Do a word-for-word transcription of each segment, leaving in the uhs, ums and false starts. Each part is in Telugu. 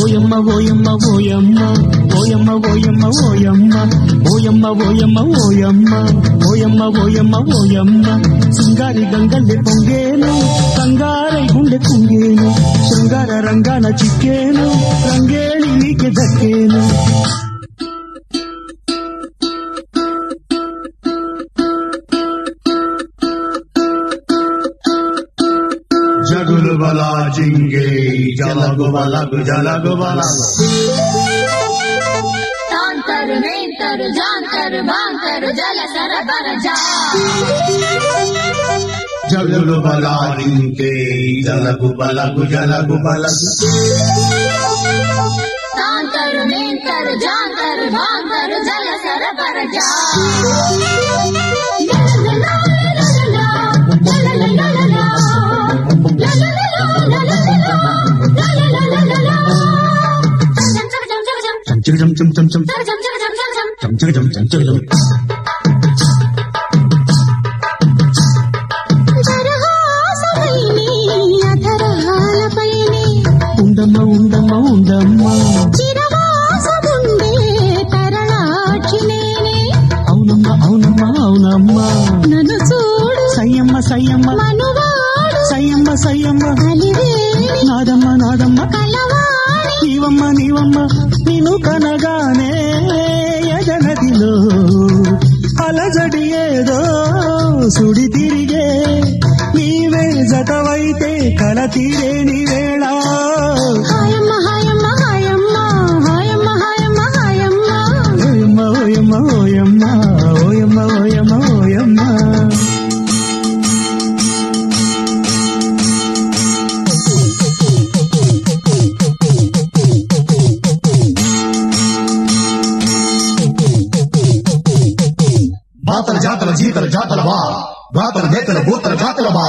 ఓయమ్మ ఓయమ్మ ఓయమ్మ ఓయమ్మ ఓయమ్మ ఓయమ్మ ఓయమ్మ ఓయమ్మ ఓయమ్మ ఓయమ్మ ఓయమ్మ ఓయమ్మ సింగారి గంగల్లె పొంగేను కంగారై గుండె కుంగేను శృంగార రంగాన చిక్కేను రంగేళి నీకే దక్కేను జగులు బలా జింగే జలగు బలగు జలగు బలగు తాంతరు నేంతరు జాంతరు బాంతరు జల సరబర జా జగులు బలా జింగే జలగు బలగు జలగు బలగు తాంతరు నేంతరు జాంతరు బాంతరు జల సరబర జా చం చం చం చం చం చం చం చం చం ఉండమ్మ ఉండమ్మ ఉండమ్మ అవునమ్మ అవునమ్మ అవునమ్మ నన్ను చూడు సయ్యమ్మ సయ్యమ్మ సయ్యమ్మ సయ్యమ్మ నాదమ్మ నాదమ్మ నీవమ్మ నీవమ్మ నిన్ను కనగానే యజనదిలో అలజడి ఏదో సుడి తిరిగే నీవే జతవైతే కల తీరే నీ వేళ హాయమ్మ హాయమ్మ హాయమ్మ హాయమ్మ హాయమ్మ హాయమ్మ ఓయమ్మ ఓయమ్మ ఓయమ్మ ఓయమ్మ ఓయమ్మ ఓయమ్మ బాతల జాతల జీతల జాతల బా బాతల నేతల భూతల జాతల బా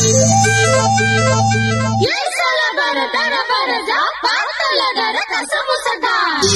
ఏసల బర దర బర జా పాతల దర కసము సదా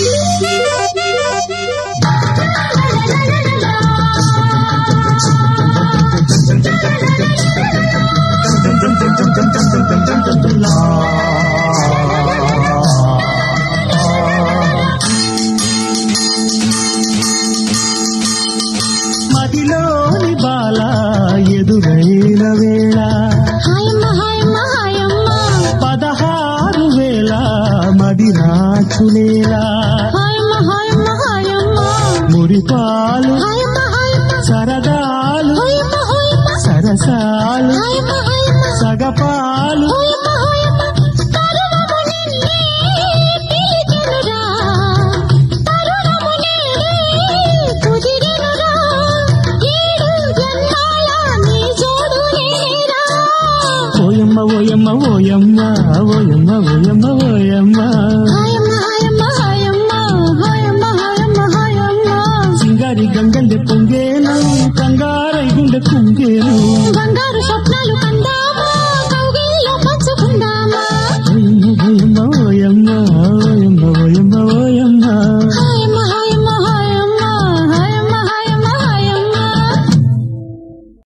మదిలోని బాల ఎదురైన వేళ హాయమ్మ హాయమ్మ హాయమ్మ పదహారు వేల మది నాచులేలా హాయమ్మ హాయమ్మ హాయమ్మ మురిపాలు హాయమ్మ హాయమ్మ సరదాలు హాయమ్మ హాయమ్మ సరసాలు హాయమ్మ హాయమ్మ సగపాలు హాయమ్మ హాయమ్మ తరుణము నిన్నే పిలిచెనురా తరుణము నిన్నే కుదిరెనురా ఏడు జన్మాల నీ జోడు నేరా ఓయమ్మ ఓయమ్మ ఓయమ్మ ఓయమ్మ ఓయమ్మ ఓయమ్మ హాయమ్మ హాయమ్మ హాయమ్మ హాయమ్మ హాయమ్మ హాయమ్మ సింగారి గంగల్లె పొంగేను కంగారై గుండె కుంగేను బంగారు స్వప్నాలు కందా